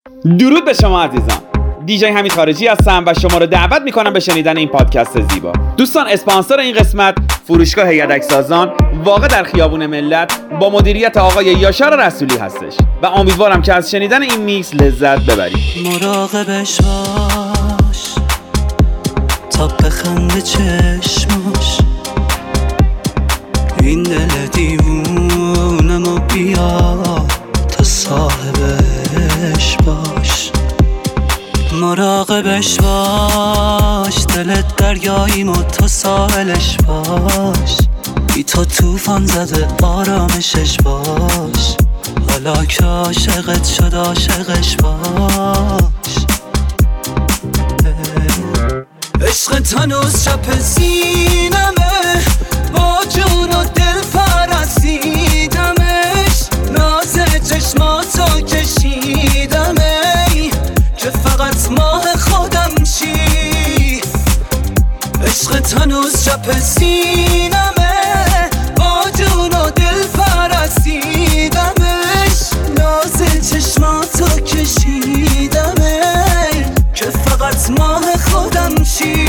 درود به شما عزیزان. دیجی حمید خارجی هستم و شما رو دعوت میکنم به شنیدن این پادکست زیبا. دوستان، اسپانسر این قسمت فروشگاه یدک سازان واقع در خیابون ملت با مدیریت آقای یاشار رسولی هستش و امیدوارم که از شنیدن این میکس لذت ببرید. مراقبش باش تا بخنده چشماش، این دل دیوونمو بیا تا صاحبش باش. مراقبش باش، دلت دریاییم و تو ساحلش باش، بی تو توفان زده آرامشش باش. حالا که عاشقت شد عاشقش باش. عشقت هنوز چپ سینمه، با جون و دل پرستیدمش، ناز چشماتو کشیدمه که فقط ماه خودم چی. عشقت هنوز چپ سینمه، با جون و دل پرستیدمش، ناز چشماتو کشیدمه که فقط ماه خودم چی.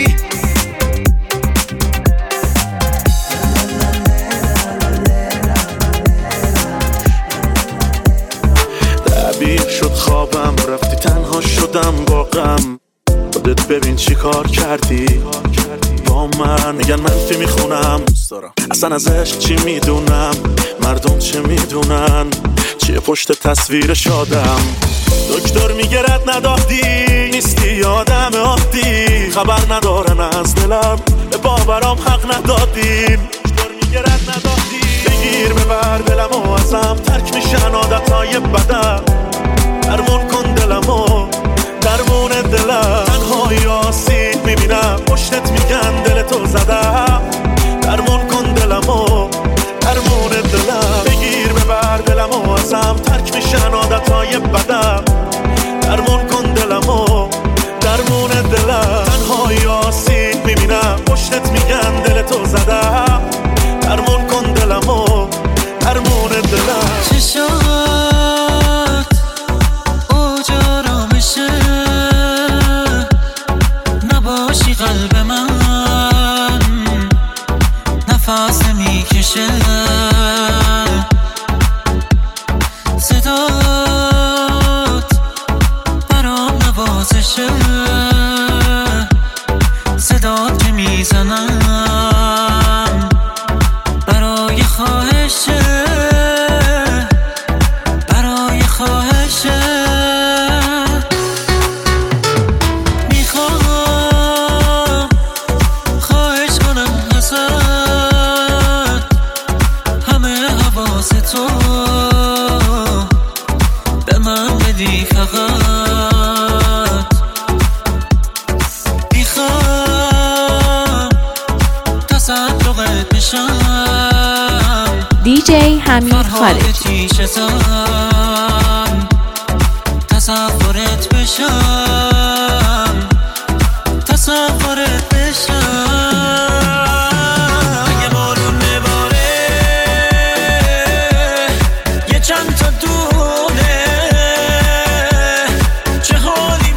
تعبیر شد خوابم، رفتی تنها شدم با غم. خودت ببین چی کار کردی با من. میگن منفی میخونم، دوست دارم اصلا از عشق چی میدونم، مردم چه میدونن، چیه پشت تصویر شادم. دکتر میگه رد ندادی، نیستی آدم عادی، خبر ندارن از دلم، به باورام حق ندادین. دکتر میگه رد ندادی، بگیر ببر دلمو ازم، ترک میشن عادتهای بدم. درمون کن دلمو، درمون دلم، تنهایی آسیب میبینم، پشتت میگن دلتو زدم. درمون کن دلمو، درمون دلم، بگیر ببر دلمو ازم، ترک میشن عادتهای بدم. درمون کن دلمو، درمون دلم، تنهایی آسیب میبینم، پشتت میگن دلتو زدم. درمون کن دلمو، درمون دلم. چه شد اوجا را بشه، نباشی قلب من نفس میکشه. صدات برام نوازشه، صدات که میزنم برای خواهشه، برای خواهشه. میخوام خواهش کنم ازت، همه حواس تو به من بدی فقط. میخوام تصدقت بشم، دیجی حمید خارجی. تصورت بشم، تصورت بشم. اگه بارون نباره یه چند تا دونه، چه حالی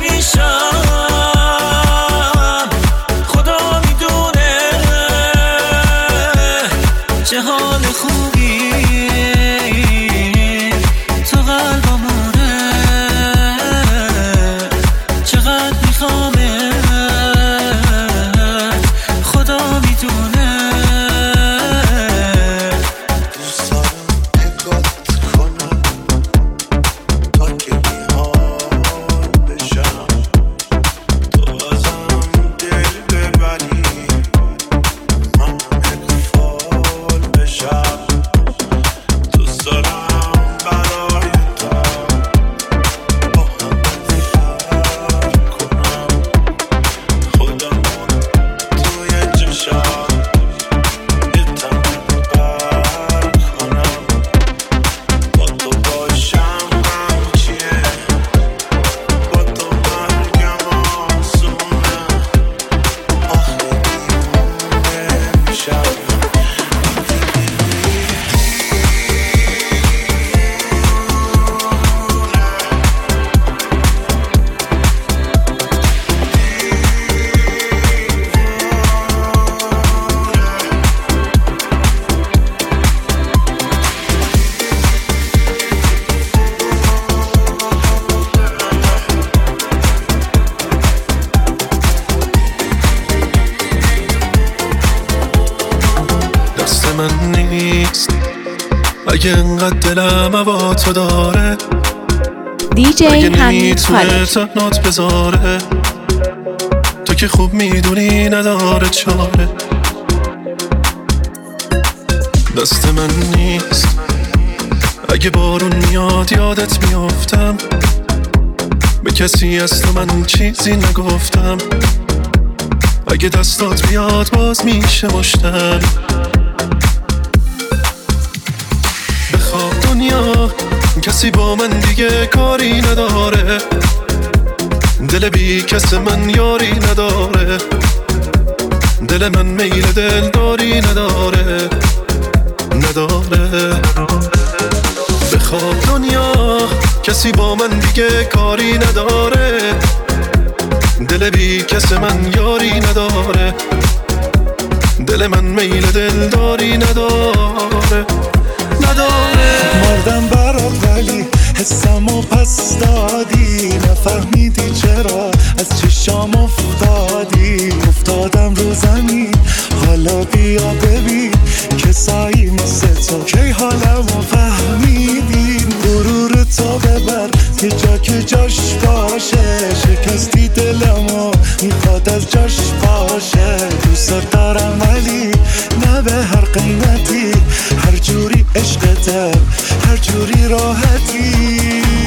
میشم خدا میدونه، چه حال خوبی تو قلبمونه. اگه انقدر دلم هوا تو داره، دیجی اگه حمید نمیتونه خارجی. تنات بذاره، تو که خوب میدونی نداره چاره. دست من نیست اگه بارون میاد یادت میافتم، به کسی اصلا من چیزی نگفتم. اگه دستات بیاد باز میشه مشتم. بخواب دنیا کسی با من دیگه کاری نداره، دل بی کس من یاری نداره، دل من میل دلداری نداره. بخواب دنیا کسی با من دیگه کاری نداره، دل بی کس من یاری نداره، دل من میل دلداری نداره. مردم برات ولی حسمو پس دادی، نفهمیدی چرا از چشام افتادم رو زمین. حالا بیا ببین کسایی مثل تو کی حالمو فهمیدین. غرور تو ببر یه جا که جاش باشه، شکستی دلمو میخواد از جاش باشه. دوست دارم ولی نه به هر قیمتی، هر جوری عشقته هر جوری راحتی.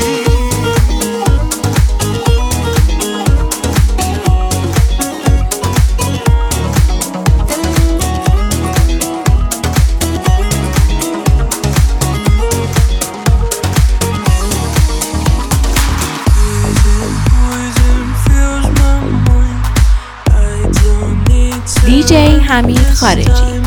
دیجی حمید خارجی.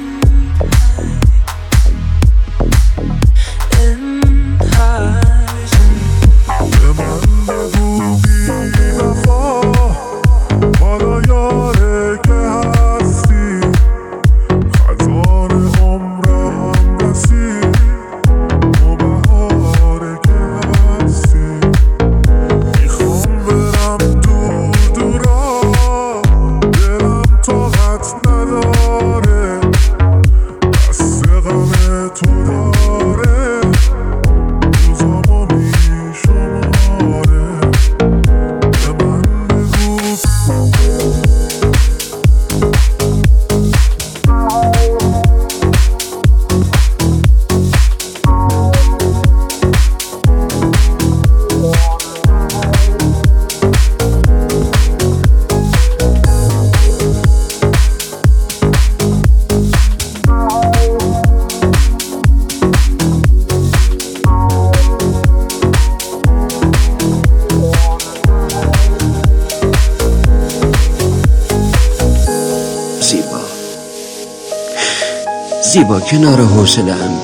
زیبا کنار حوصله‌ام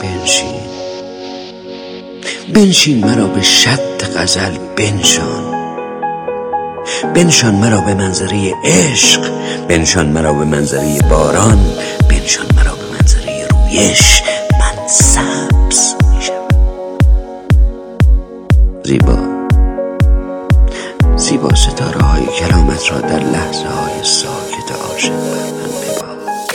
بنشین مرا به شط غزل بنشان مرا به منظره عشق، بنشان مرا به منظره باران، بنشان مرا به منظره رویش. من سبز میشم. زیبا ستاره های کرامت را در لحظه های ساکت عاشق بر من ببار.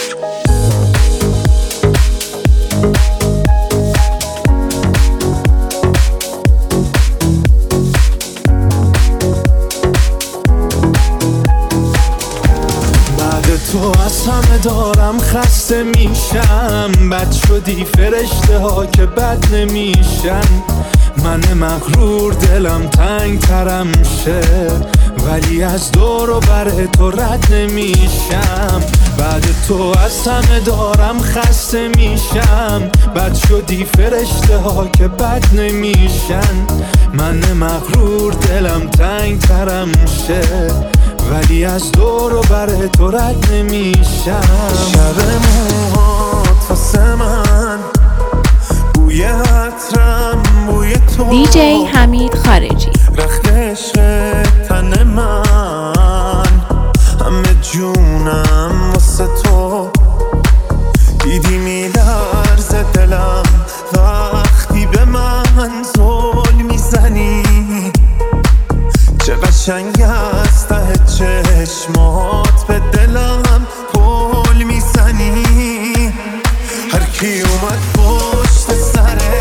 تو از همه دارم خسته میشم، بد شدی فرشته ها که بد نمیشن. من مغرور دلم تنگ ترم شه، ولی از دور و بر تو رد نمیشم. بعد تو از همه دارم خسته میشم، بد شدی فرشته ها که بد نمیشن. من مغرور دلم تنگ ترم شه، ولی از دور و بر تو رد نمیشم. شب موهات واسه من بوی عطرم، بوی تو دیجی حمید خارجی. رخت عشق تن من، همه جونم واسه تو. دیدی میلرزه دلم وقتی به من زل میزنی، چه قشنگ است ته چشمات به دلم پل میزنی. هر کی اومد پشت سرت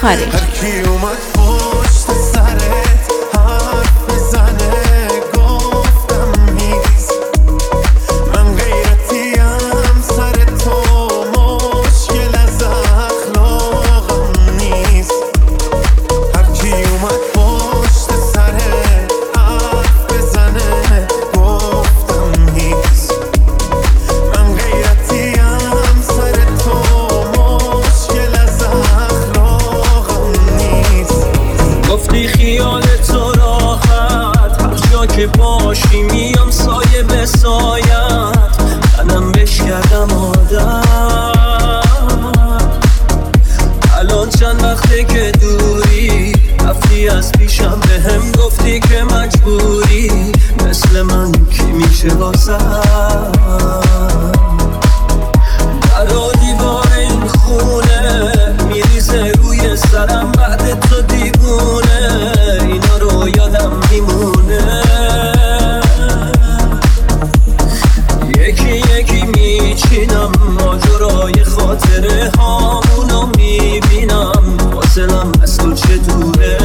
خارجی. هرکی اومد پشت سرت حرف بزنه گفتم نیست، من غیرتیم سر تو مشکل از اخلاقم نیست. هرکی اومد پشت سرت حرف بزنه گفتم نیست، من غیرتیم سر تو مشکل از اخلاقم نیست. گفتی خیال تو راحت، هر جا که باشی میام سایه به سایت، منم بهش کردم عادت. الان چند وقته که دوری، رفتی از پیشم بهم گفتی که مجبوری، مثل من کی میشه واسه درا دیوار این خونه میریزه روی سرم بعد تو دیوونه، اینا رو یادم میمونه. یکی یکی میچینم ماجرای خاطره هامونو میبینم، فاصلم از تو چه دوره،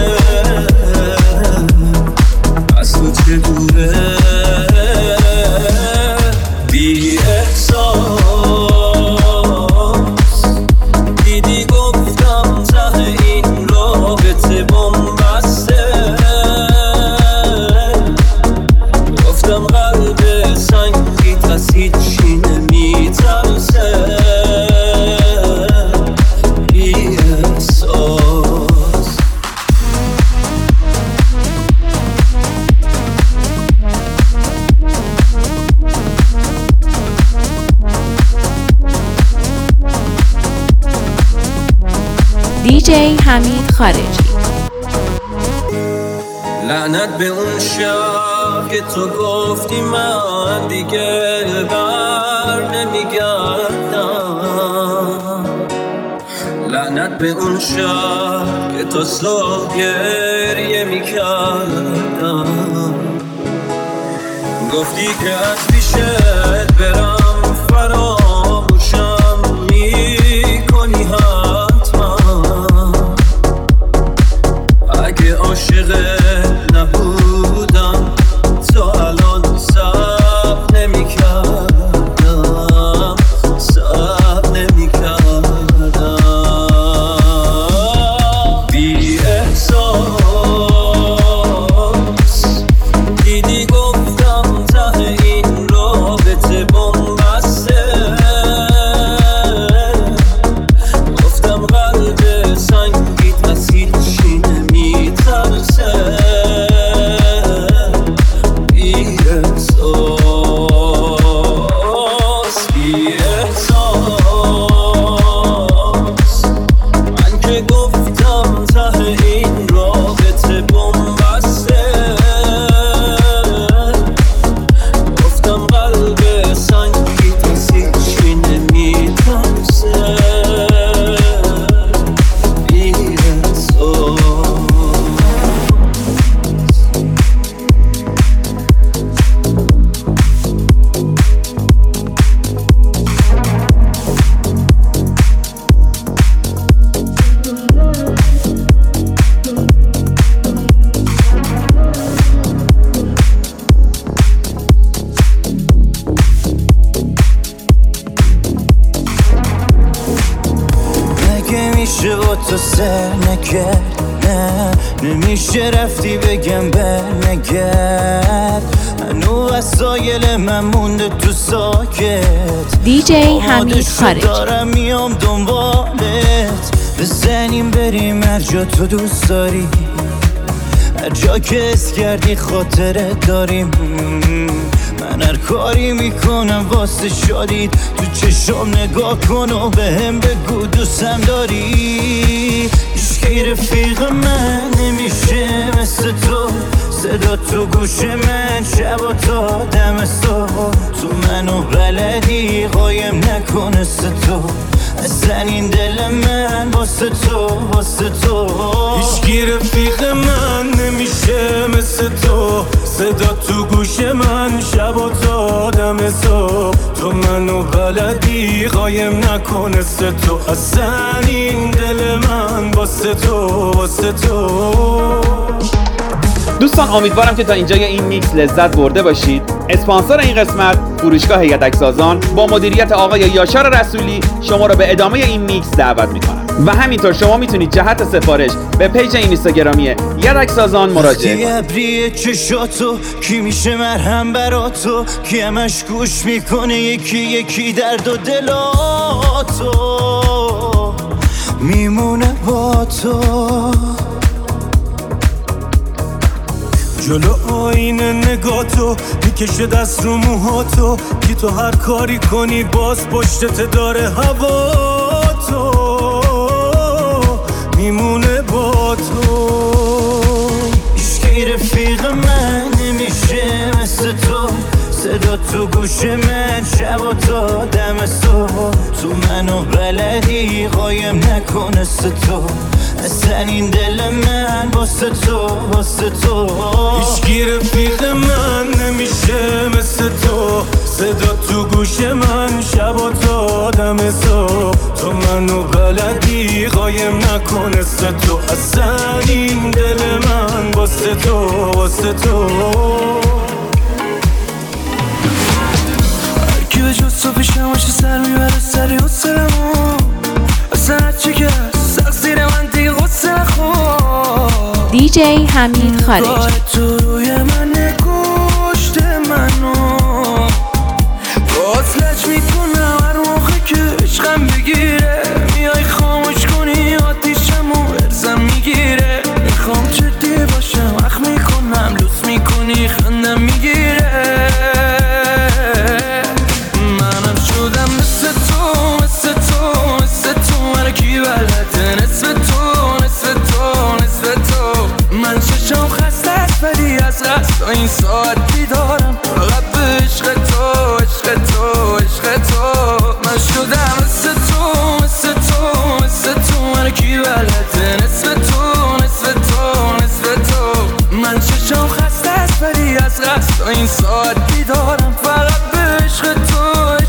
از تو چه دوره. بی احساس دیدی گفتم ته این رابطه بمبسته، گفتم قلب سنگیت از هیچی نمیترسه. بی احساس دیجی حمید خارجی. لعنت به اون شب که تو گفتی من دیگه بر نمیگردم، لعنت به اون شب که تو صبح گریه میکردم. گفتی که از پیشت برم فراموشم میکنی حتما، اگه عاشقت نبودم تا الان صبر نمی‌کردم، صبر نمی‌کردم. بی احساس دیدی گفتم ته این رابطه بمبسته، گفتم قلب سنگیت از هیچی نمیترسه. بی احساس بی احساس من که گفتم ته این رابطه بمبسته، گفتم قلب سنگیت از هیچی نمیترسه. بی احساس مگه میشه با تو سر نکرد؟ نه نمیشه رفتی بگم برنگرد، هنو وسایل من مونده تو ساکت. دیجی حمید خارجی. دارم میام دنبالت، بزنیم بریم هر جا تو دوست داری، هر جا که اس کردی خاطره داریم. من هر کاری میکنم واسه شادید، تو چشم نگاه کن و به هم بگو دوستم داری. هیچکی رفیق من نمیشه مثل تو، صدا تو گوش من شب و تا دمستو، تو منو بلدی قایم نکنه تو، اصلا این دل من واسه تو واسه تو. هیچکی رفیق من نمیشه مثل تو، صدا تو گوش من شب و تا دم صبح تو منو بلدی قایم نکنست تو اصلا این دل من واسه تو دوستان امیدوارم که تا اینجای این میکس لذت برده باشید. اسپانسر این قسمت فروشگاه هیئت سازان با مدیریت آقای یاشار رسولی شما را به ادامه این میکس دعوت میکنم و همینطور شما میتونید جهت سفارش به پیج اینستاگرامی هیئت سازان مراجعه کنید. ابری چشاتو کی میشه مرهم براتو کی همش گوش میکنه یکی درد و دلاتو میمونه با تو جلو آینه نگاتو میکشه دست رو موهاتو که تو هر کاری کنی باز پشتت داره هوا تو میمونه با تو هیچکی رفیق من نمیشه مثل تو صدا تو گوش من شب و تا دم صبح تو منو بلدی قایم نکنست تو اصلا این دل من واسه تو هیچکی رفیق من نمیشه مثل تو صدا تو گوش من شب و تا دم صبح تو منو بلدی قایم نکنست تو اصلا این دل من واسه تو هرکی به جز تو پیشم باشه سر میبره سری و سرمو اصلا هرچی که سخت زیر من دیگه غصه نخور دیجی حمید خارجی بار تو روی من کشت منو باز لج میکنم هر موقع که عشقم بگیره میای خاموش کنی آتیشمو ارزم میگیره میخوام جدی باشم اخ میکنم لوس میکنی خندم میگیره منم شدم مثل تو هرکی بلده نصف تو من چشم خسته است ولی از قصد این ساعت بیدارم فقط به عشق تو من شدم مثل تو هرکی بلده نصف تو من چشم خسته است ولی از قصد این ساعت بیدارم فقط به عشق تو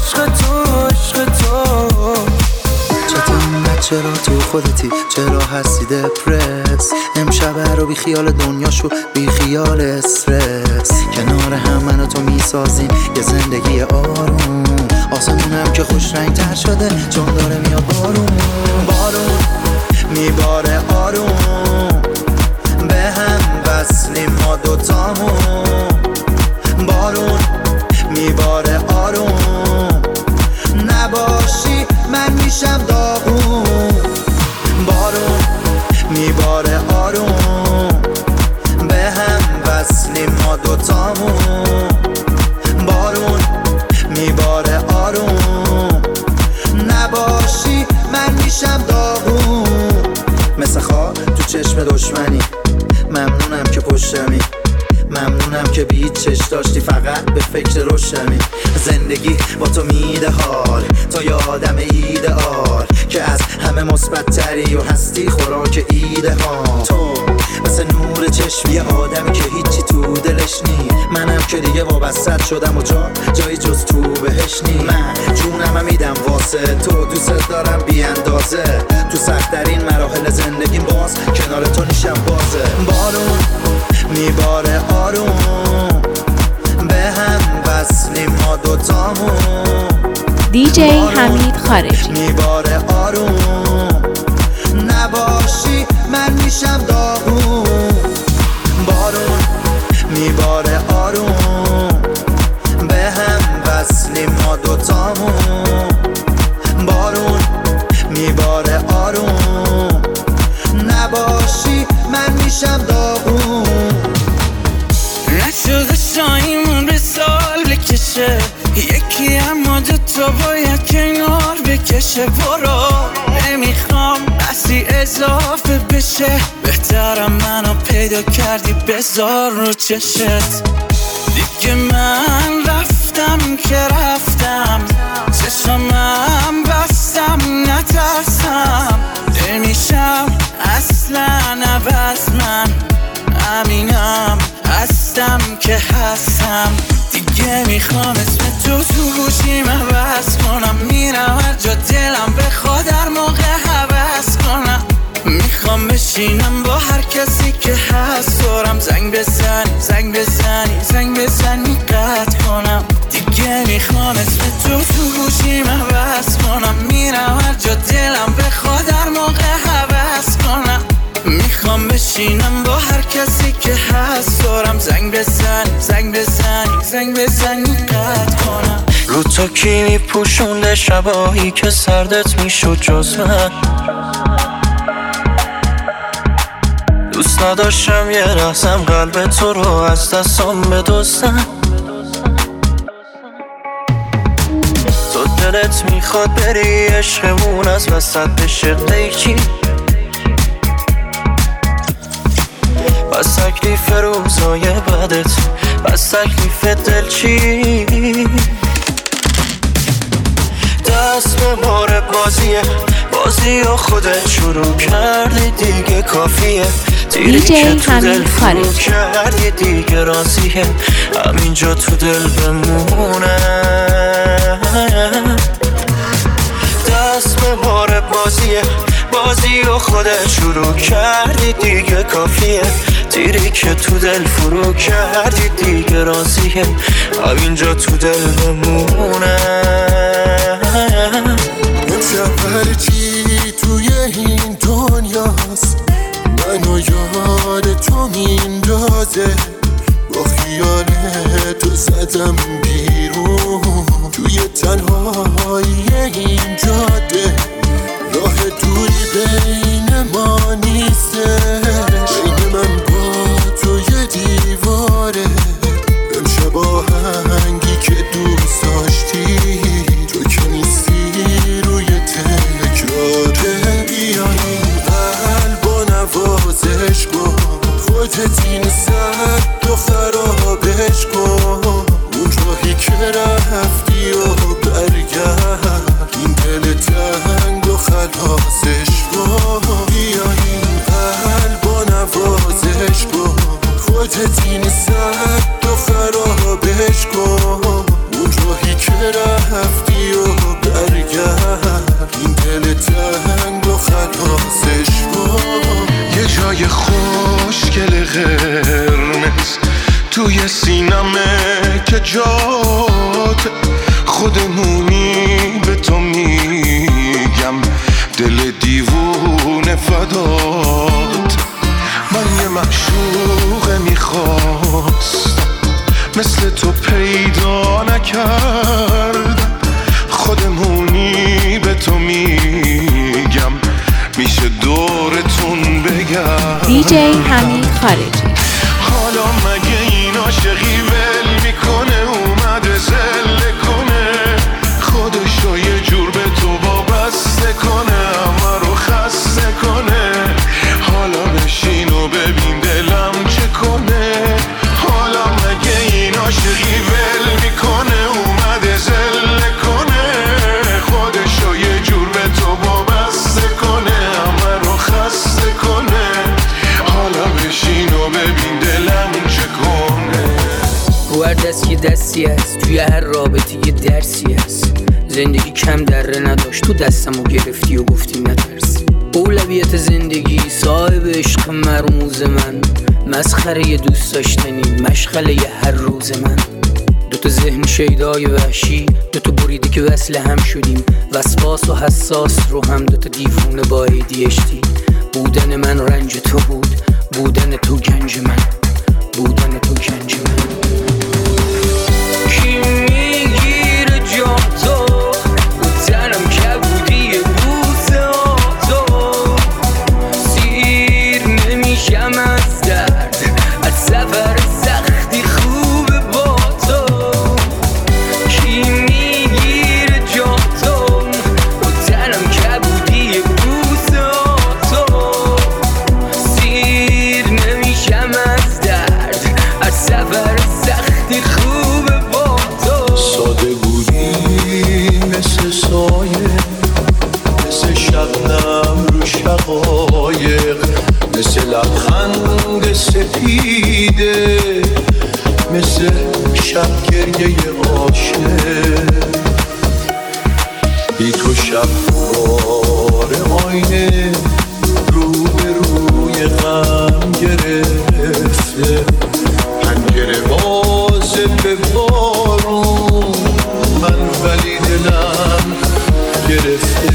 چرا تو خودتی چرا هستی دپرس امشب رو بی خیال دنیاشو بی خیال استرس کنار هم من و تو میسازیم یه زندگی آروم آسمونم که خوش رنگ تر شده چون داره میاد بارون میباره آروم به هم وصلیم ما دوتامون بارون میباره آروم نباشی من میشم داغون بارون میباره آروم به هم وصلیم ما دوتامون بارون میباره آروم نباشی من میشم داغون مثل خار تو چشم دشمنی ممنونم که پشتمی ممنونم که بیت چش داشتی فقط به فکر روشنمی زندگی با تو میده حال تا یادم ایدئال که از همه مثبت تری و هستی خوراک ایده ها تو مثل نور چشمی آدمی که هیچی تو دلش نی منم که دیگه وابسته شدم و جایی جز تو بهش نی من جونم میدم واسه تو دوست دارم بی اندازه تو سخت‌ترین مراحل زندگیم باز کنار تو نیشم بازه بارون میباره آروم به هم وصلیم ما دوتامون دیجی حمید خارجی میباره آروم نباشی من میشم داغون بارون میباره آروم به هم وصلیم ما دوتامون بارون میباره آروم نباشی من میشم داغون نشده شایمون به سال بکشه یکی اما دوتا باید کنار بکشه برو نمیخوام بسی اضافه بشه بهترم منو پیدا کردی بذار رو چشت دیگه من رفتم که رفتم چشمم بستم نترسم نمیشم اصلا عوض من همینم هستم که هستم دیگه میخوام اسم تو گوشیم عوض کنم، میرم هر جا دلم بخواد در موقع حوض کنم. میخوام بشینم با هر کسی که هست دارم، زنگ بزنی قطع کنم. دیگه میخوام اسم تو گوشیم عوض کنم، میرم هر جا دلم بخواد در موقع حوض کنم. میخوام بشینم با هر کسی که هست دارم، زنگ بزنی قطع کنم. رو تو کی میپوشونده شبایی که سردت میشد جز من؟ دوست نداشتم یه لحظم قلب تو رو از دستم بدزدم. تو دلت میخواد بری عشقمون از وسط بشه قیچی، بس تکلیف روزای بدت، بس تکلیف دل چی؟ دست به بار بازی و خودت شروع کردی دیگه کافیه. تیری که تو دل فرو کردی دیگه راضیه، همینجا تو دل بمونه. دست به بار بازی و خودت شروع کردی دیگه کافیه. تیری که تو دل فرو کردی دیگه راضیه، همینجا تو دل بمونه. سفر چی توی این دنیاست، منو یاد تو میندازه. با خیال تو زدم بیرون توی تنهایی این جاده. راه دوری بین ما نیستش، بین من با تو یه دیواره. امشب آهنگی که دوست داشتی تو که نیستی روی تکراره. بیا این قلب و نوازش کن، خودت این سر و خرابش کن. اون راهی که رفتی و برگرد، این دل تنگ و خلاصش کن. بیا این قلب و نوازش کن، خودت این سر و خرابش کن. اون راهی که رفتی و برگرد، این دل تنگ و خلاصش کن. یه جای خوشگل قرمز توی سینمه که جات خودمونی، به تو میگم دل دیوونه فدات. من یه معشوق میخواست مثل تو پیدا نکردم، خودمونی به تو میگم میشه دورتون بگم. دیجی حمید خارجی. حالا مگه این عاشقی ول میکنه، اومده زله کنه، خودشو یه جور به تو وابسته کنه، همه رو خسته کنه. حالا بشین و ببین دلم چه کنه. حالا مگه این عاشقی ول میکنه، اومده زله کنه، خودشو یه جور به تو وابسته کنه، همه رو خسته کنه. حالا بشین و ببین دلم چه کنه. رو هر دست یه دستی هست، توی هر رابطه یه درسی هست. زندگی کم دره نداشت، تو دستمو گرفتی و گفتی نترس. اولویت زندگی صاحب عشق مرموز من، مسخره یه دوست داشتنی، مشغله یه هر روز من. دوتا ذهن شیدای وحشی، دوتا بریده که وصل هم شدیم، وسواس و حساس رو هم، دوتا دیوونه با ADHD. بودن من رنج تو بود، بودن تو گنج من، بودن تو گنج من. کی میگیره جام تو، تنم کبودی بوسه تو. سیر نمیشم از درد، از سفر سختی خوبه با تو. کی میگیره جام تو، تنم کبودی بوسه تو. سیر نمیشم از درد، از سفر سختی خوبه با تو. ساده بودی مثل سایه، مثل شبنم رو شقایق، مثل لبخند سپیده، مثل شب گریه عاشق، بی تو شب بار آینه رو به روی غم گرفته، پنجره باز به بارون من ولی دلم گرفته.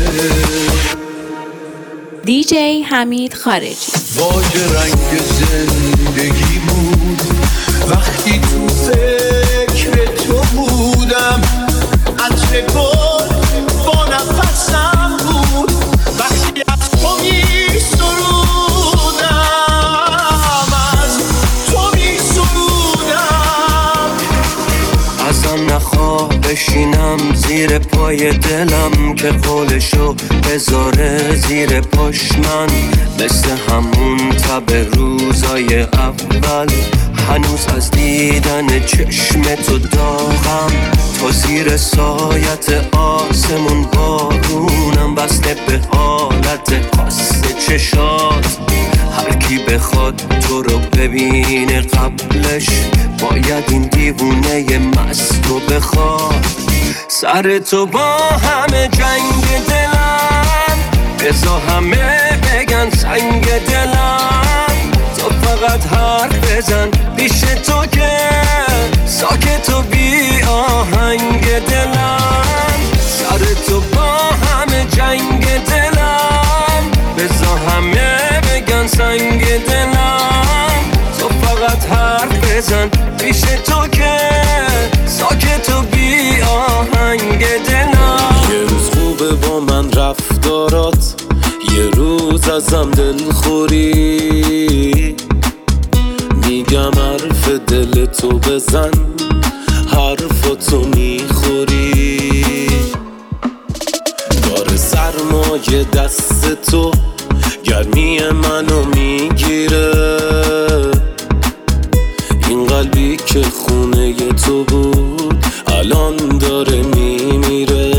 دیجی حمید خارجی. واژه رنگ زندگی بود وقتی تو فکر تو بودم، عطر گل با نفسم بود وقتی از تو می سرودم، از تو می سرودم. ازم نخواه بشینم زیر پای دلم که قولشو بذاره زیر پاش من، مثل همون تب روزای اول هنوز از دیدن چشم تو داغم. تو زیر سایت آسمون بارونم بسته به حالت قصد چشات، هر کی بخواد تو رو ببینه قبلش باید این دیوونه مست رو بخواد. سر تو با همه جنگ دلم، بذار همه بگن سنگ دلم، تو فقط حرف بزن پیش تو که ساکت و بی آهنگ دلم. سر تو با همه جنگ دلم، بذار همه بگن سنگ دلم، تو فقط حرف بزن پیش تو که ساکت و بی آهنگ دلم. یه روز خوبه با من رفتارات، یه روز ازم دل خوری، میگم حرف دل تو بزن حرفاتو میخوری. داره سرمایه دست تو گرمی منو میگیره، این قلبی که خونه تو بود الان داره میمیره.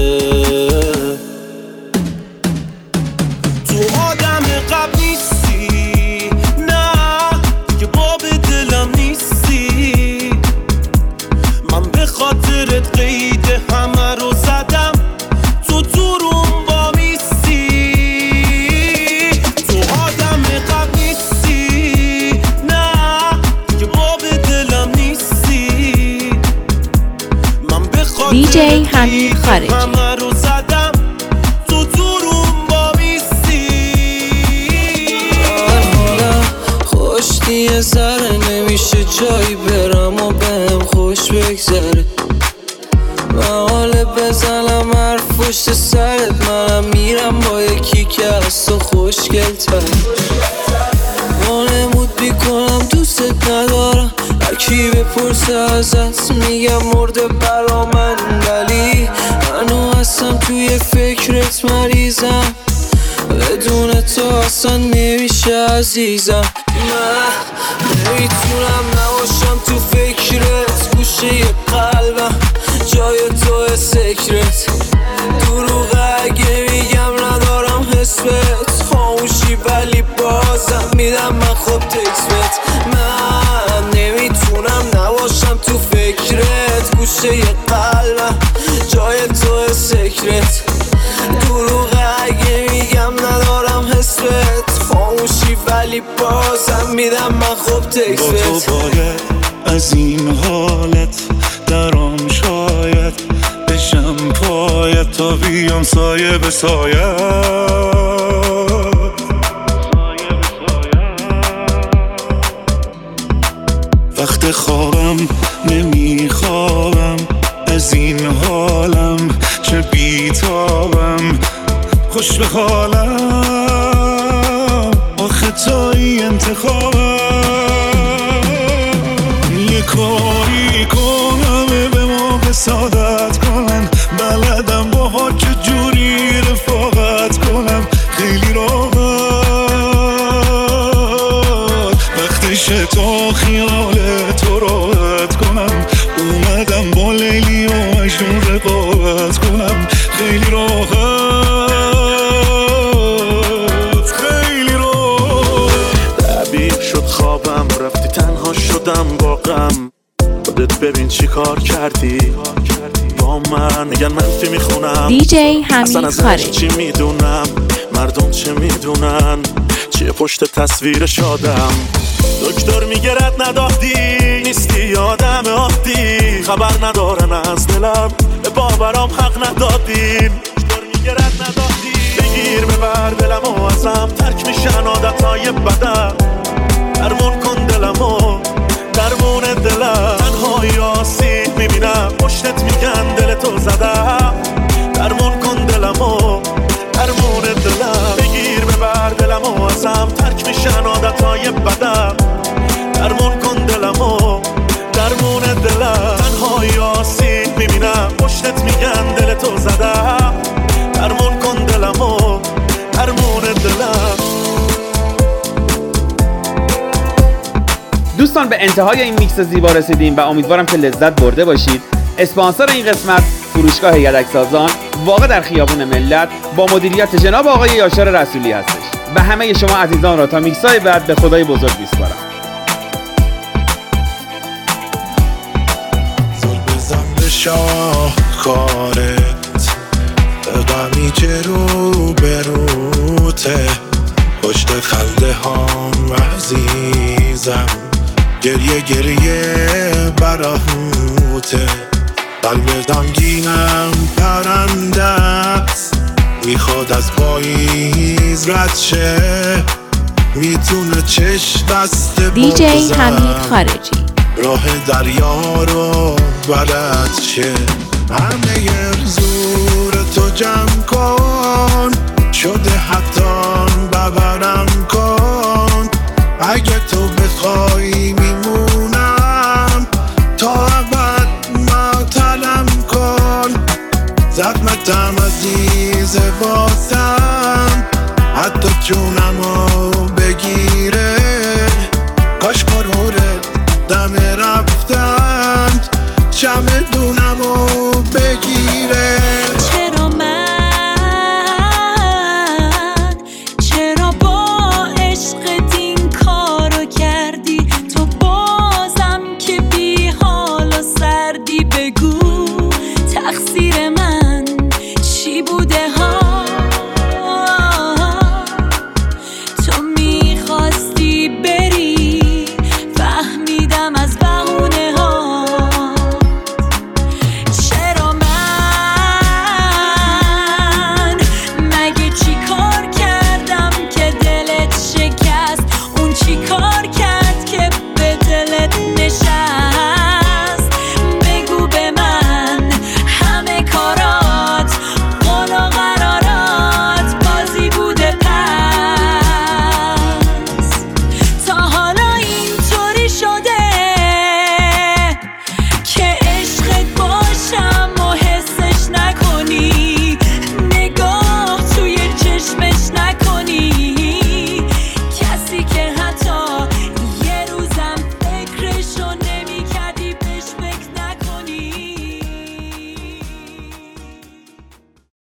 تو آدم قبل نیستی، نه که باب دلم نیستی، من به خاطرت قید همه رو زدم، تو روم با میستی. تو آدم قبل نیستی، نه که باب دلم نیستی، من به دیجی خاطرت حمید خارجی. همه رو زدم، تو روم با میستی. خوش یه ذره نمیشه جایی برم و بهم خوش بگذره، محاله بزنم حرف پشت سرت، منم میرم با یکی که از تو خوشگل تر. وانمود بیکنم دوستت ندارم، هرکی بپرسه ازت میگم مرده برا من، ولی منو هستم توی فکرت مریضم، بدون تو اصلا نمیشه عزیزم. من نمیتونم نباشم تو فکرت، گوشه قلبم جای تو سکرت، دروغ اگه میگم ندارم حسبت، خاموشی ولی بازم میدم من خب تکسبت. من نمیتونم نباشم تو فکرت، گوشه قلبم جای تو سکرت، دروغ اگه میگم ندارم حسبت، خاموشی ولی بازم میدم من خب تکسبت. با تو باید از این حالت درام شاید بشم پایت تا بیام سایه به سایه. وقت خوابم نمیخوابم از این حالم، چه بیتابم خوش به حالم، آخه تایی انتخابم. یه کاری کنم به موقع سعادت کنم، بلدم با ها چجوری رفاقت کنم، خیلی راحت وقتشه تا خیال تو راحت کنم، اومدم با لیلی و مجنون رقابت کنم، خیلی راحت خیلی راحت. تعبیر شد خوابم رفتی تنها شدم با غم، خودت ببین چی کار کردی با من. میگن منفی میخونم دیجی اصلا حمید ازش خارجی. چی میدونم، مردم چه میدونن، چیه پشت تصویر شادم. دکتر میگه رد ندادی، نیستی یادم عادی، خبر ندارن از دلم، به باورام حق ندادین. دکتر میگه رد ندادی، بگیر ببر دلمو ازم، ترک میشن عادتهای بدم. درمون کن دلمو، درمون دلم، تنهایی آسیب میبینم، پشتت میگن دلتو زدم. درمون کن دلمو، درمون دلم، بگیر ببر دلمو ازم، ترک میشن عادتهای بدم. درمون کن دلمو، درمون دلم، تنهایی آسیب میبینم، پشتت میگن دلتو زدم. درمون کن دلمو، درمون دلم. دوستان به انتهای این میکس زیبا رسیدیم و امیدوارم که لذت برده باشید. اسپانسر این قسمت فروشگاه یدکسازان واقع در خیابون ملت با مدیریت جناب آقای یاشار رسولی هستش و همه شما عزیزان را تا میکس‌های بعد به خدای بزرگ میسپارم. شاهکارت غمی که رو بروته، پشت خنده هام عزیزم، گریه براهوته. قلب دمگینم پرنده است، میخواد از پاییز رد شه، میتونه چشم بسته دیجی حمید خارجی. راه دریا رو بلد شه. همه زور تو جمع کن، شده حتی ببرم کن. اگه تو بخوای میمونم، تا ابد معطلم کن. زحمتم عزیز باسم، حتی جونمو بگیره. کاش غروره دم رفتن، چمدونم